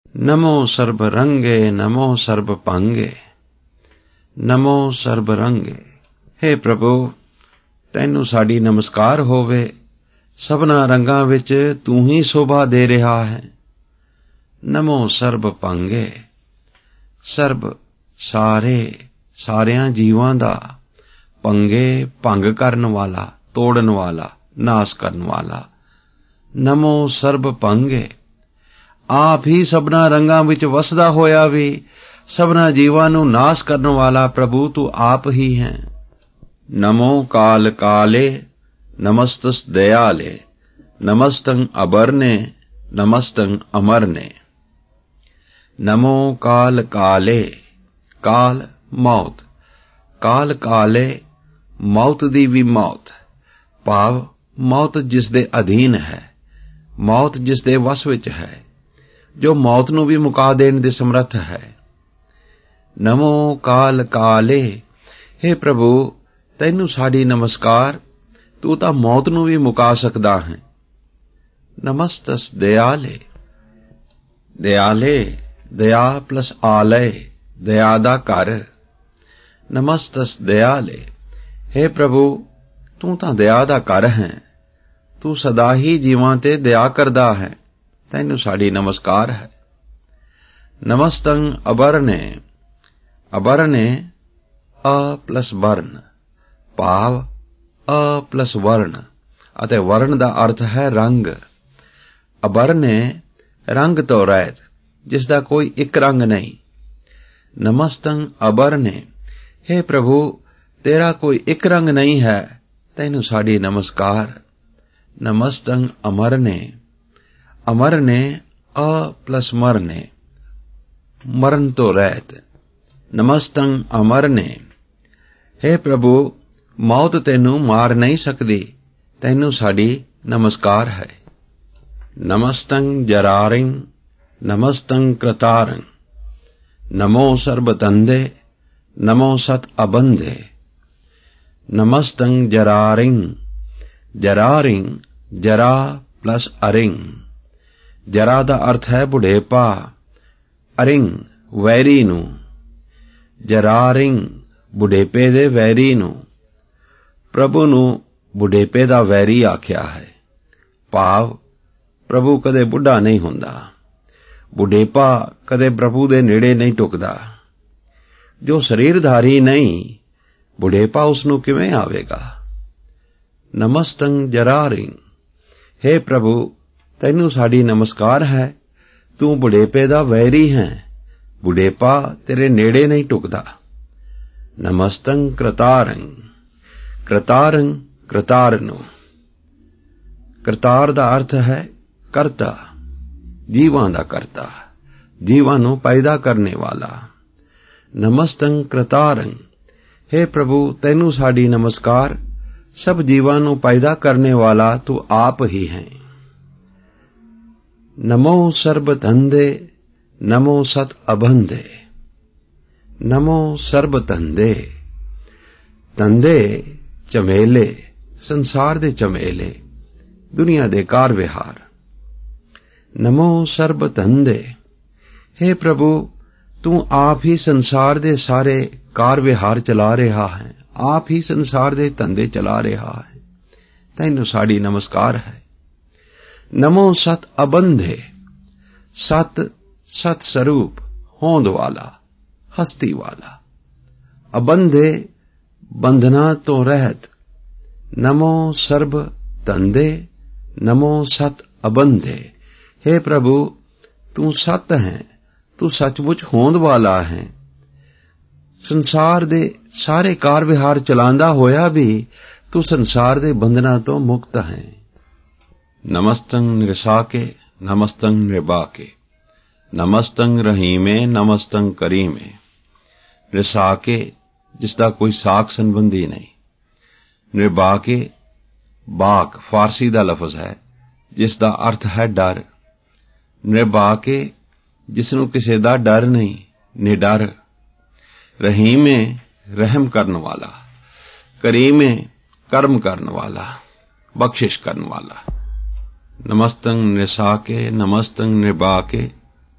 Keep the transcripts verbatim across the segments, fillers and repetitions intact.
नमो SERB रंगे नमो SERB पंगे नमो SERB रंगे। हे प्रभु, तैनू साडी नमस्कार होवे, सबना रंगां विच तू ही शोभा दे रहा है। नमो सर्ब पंगे, सर्ब सारे सारियां जीवां दा, पंगे भंग करन वाला, तोड़न वाला, नाश करन वाला। नमो सर्ब पंगे, आप ही सबना रंगां विच वसदा होया भी सबना जीवां नू नाश करन वाला प्रभु तू आप ही है। नमो काल काले नमस्तस दयाले नमस्तं अबरने नमस्तं अमरने। नमो काल काले, काल मौत, काल काले मौत दी भी मौत, भाव मौत जिस दे अधीन है, मौत जिस दे वस विच है, जो मौत नू भी मुका देण दे समर्थ है। नमो काल काले, हे प्रभु तैनू साडी नमस्कार, तू तां मौत नू भी मुका सकदा है। नमस्तस दयाले, दयाले दया प्लस आलय, दया दा घर। नमस्तस दयाले, हे प्रभु तू तां दया दा घर है, तू सदा ही जीवां ते दया करदा है, तैनू साडी नमस्कार है। नमस्तं अबरने, अबरने अ प्लस वर्ण, भाव अ प्लस वर्ण अते वर्ण दा अर्थ है रंग। अबरने रंग तो रहत, जिसदा कोई एक रंग नहीं। नमस्तं अबरने, हे प्रभु तेरा कोई एक रंग नहीं है, तैनू साडी नमस्कार। नमस्तं अमरने, अमरने अ प्लस मरने, मरण तो रहत। नमस्तं अमरने, हे प्रभु मौत तैनू मार नहीं सकदी, तैनू साडी नमस्कार है। नमस्तं जरारिं नमस्तं कृतारं नमो सर्बतंदे नमो सत अबंधे। नमस्तं जरारिं, जरारिं जरा प्लस अरिंग, जरा दा अर्थ है बुढ़ेपा, अरिंग वैरी नू। जरारिंग बुढ़ेपे दे वैरी नू, प्रभु नू बुढ़ेपे दा वैरी आख्या है, भाव प्रभु कदे बुढ़ा नहीं हुंदा, बुढ़ेपा कदे प्रभु दे नेड़े नहीं टुकदा। जो शरीरधारी नहीं, बुढ़ेपा उसनू किवें आवेगा। नमस्तं जरारिं, हे प्रभु तैनू साडी नमस्कार है, तू बुढ़ेपे दा वैरी है, बुढ़ेपा तेरे नेड़े नहीं टुकदा। नमस्तं कृतारं, कृतारं कृतारनु, करतार दा अर्थ है करता, जीवां दा करता, जीवां नू पैदा करने वाला। नमस्तं कृतारं, हे प्रभु तैनू साडी नमस्कार, सब जीवां नू पैदा करने वाला तू आप ही है। नमो सर्ब धंधे नमो सत अबंधे। नमो सर्ब धंधे, धंधे झमेले, संसार दे झमेले, दुनिया दे कार विहार। नमो सर्ब धंधे, हे प्रभु तू आप ही संसार दे सारे कार विहार चला रहा है, आप ही संसार दे धंधे चला रहा है, तैनू साडी नमस्कार है। नमो सत अबंधे, सत सत स्वरूप होंद वाला, हस्ती वाला, अबंधे बंधना तो रहत। नमो सर्ब धंधे नमो सत अबंधे, हे प्रभु तू सत है, तू सचमुच होंद वाला है, संसार दे सारे कार विहार चलांदा होया भी तू संसार दे बंधना तो मुक्त है। नमस्तं निरसाके नमस्तं निबाके नमस्तं रहीमे नमस्तं करीमे। निरसाके जिसदा कोई साख संबंधी नहीं, निबाके बाक फारसी दा लफज है जिसदा अर्थ है डर। निबाके जिसनू किसे दा डर नहीं, निडर। रहीमे रहम करन वाला, करीमे कर्म करन वाला, बख्शिश करन वाला। नमस्तं निसाके नमस्तं निबाके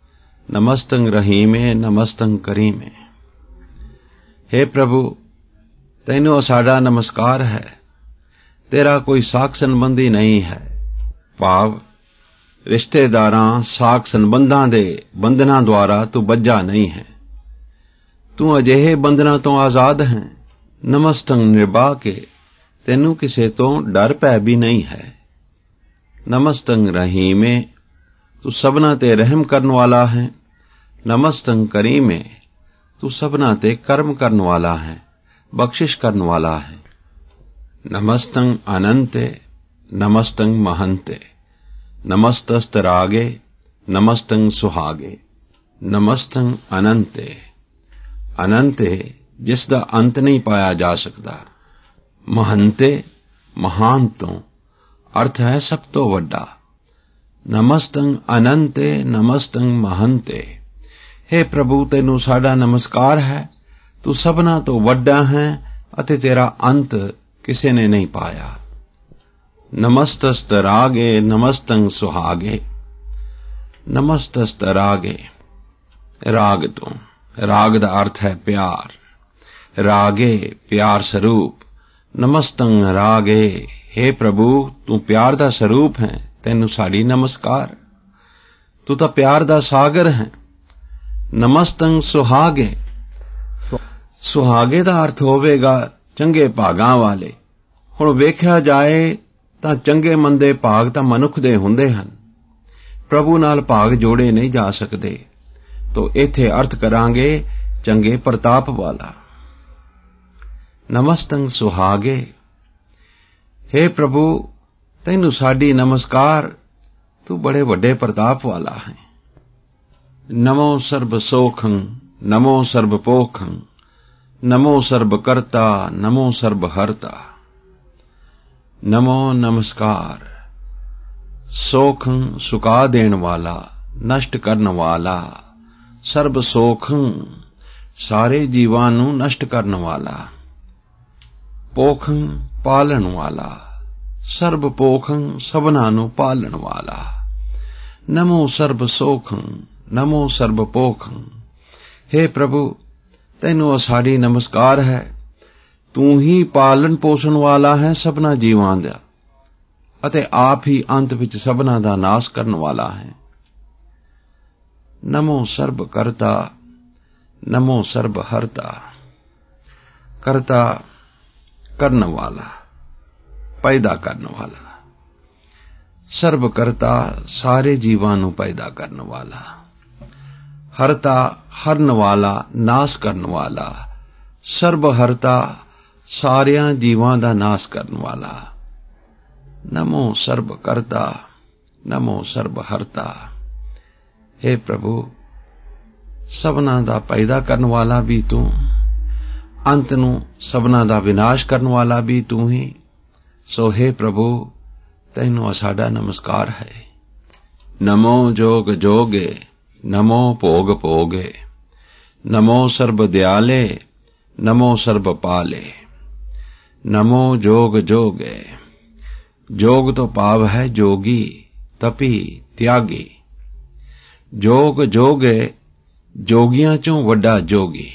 नमस्तं रहीमे नमस्तं करीमे। हे प्रभु, तैनू साडा नमस्कार है। तेरा कोई साख संबंधी नहीं है। भाव रिश्तेदारां साख संबंधां दे बंधनां द्वारा तू बज्झा नहीं है। तू अजिहे बंधनां तो आजाद है। नमस्तं निर्भा के तैनू किसे तो डर पै भी नहीं है। नमस्तं रहीमे, तू सबना ते रहम करन वाला है। नमस्तं करीमे, तू सबना ते कर्म करन वाला है, बख्शिश करन वाला है। नमस्तं अनंते नमस्तं महंते, नमस्तस्तरागे नमस्तं सुहागे। नमस्तं अनंते, अनंते जिसदा अंत नहीं पाया जा सकता। महंते महान तो अर्थ है सब तो वड्डा। नमस्तं अनंते नमस्तं महंते। हे प्रभु, तैनू साडा नमस्कार है। तू सबना तो वड्डा है अते तेरा अंत किसी ने नहीं पाया। नमस्तस्तरागे नमस्तं सुहागे। नमस्तस्तरागे राग तो, राग दा अर्थ है प्यार। रागे प्यार स्वरूप। नमस्तं रागे, हे प्रभु, तू प्यार दा स्वरूप है। तैनू साड़ी नमस्कार। तू तां प्यार दा सागर है। नमस्तं सुहागे, सुहागे दा अर्थ होवेगा चंगे भागां वाले। हुण वेख्या जाए तां चंगे मंदे भाग तां मनुख दे हुंदे हन, प्रभु नाल भाग जोड़े नहीं जा सकदे। तो इत्थे अर्थ करांगे चंगे प्रताप वाला। नमस्तं सुहागे, हे प्रभु, तैनू साडी नमस्कार। तू बड़े वड्डे प्रताप वाला है। नमो सर्ब सोखं नमो सर्ब पोखं, नमो सर्ब कर्ता नमो सर्ब हरता। नमो नमस्कार। सोखं सुका देण वाला, नष्ट करन वाला। सर्ब सोखं सारे जीवां नू नष्ट करन वाला। पोखं पालन वाला। सर्ब पोखं सबना नू पालन वाला। नमो सर्ब सोखं नमो सर्ब पोखं। हे प्रभु, तैनू साड़ी नमस्कार है। तू ही पालन पोषण वाला है सबना जीवां दा, अते आप ही अंत विच सबना दा नाश करन वाला है। नमो सर्ब करता नमो सर्ब हरता। करता करन वाला, पैदा करन वाला। सर्ब करता सारे जीवां नू पैदा करन वाला। हरता हरन वाला, नाश करन वाला। सर्ब हरता सारियां जीवां दा नाश करन वाला। नमो सर्ब करता नमो सर्ब हरता। हे प्रभु, सबना दा पैदा करन वाला भी तू, अंत नू सबना दा विनाश करन वाला भी तू ही। सो हे प्रभु, तैनू साडा नमस्कार है। नमो जोग जोगे नमो भोग भोगे। नमो सर्ब दयाले नमो सर्ब पाले। नमो जोग जोगे। जोग तो भाव है जोगी, तपी, त्यागी। जोग जोगे जोगियां चों वड्डा जोगी।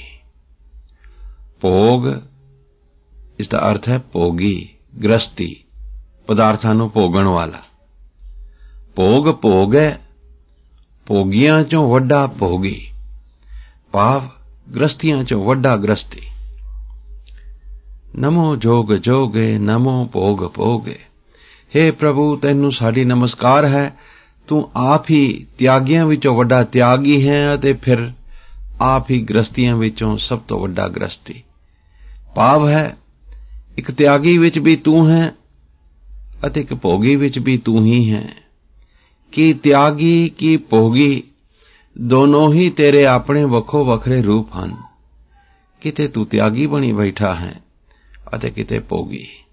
भोग इसका अर्थ है भोगी, गृहस्थी, पदार्थां नूं भोगण वाला। भोग भोग है, भोगियां चों वड्डा भोगी, भाव गृहस्थियां चों वड्डा गृहस्थी। नमो जोग जोगे नमो भोग भोगे। हे प्रभु, तैनू साडी नमस्कार है। तू आप ही त्यागियां विचों वड्डा त्यागी है अते फिर आप ही गृहस्थियां विचों सब तो वड्डा गृहस्थी। भाव है एक त्यागी विच भी तू है अते एक भोगी विच भी तू ही है। कि त्यागी की भोगी दोनों ही तेरे अपने वखो वखरे रूप हन। किते तू त्यागी बनी बैठा है अते किते भोगी।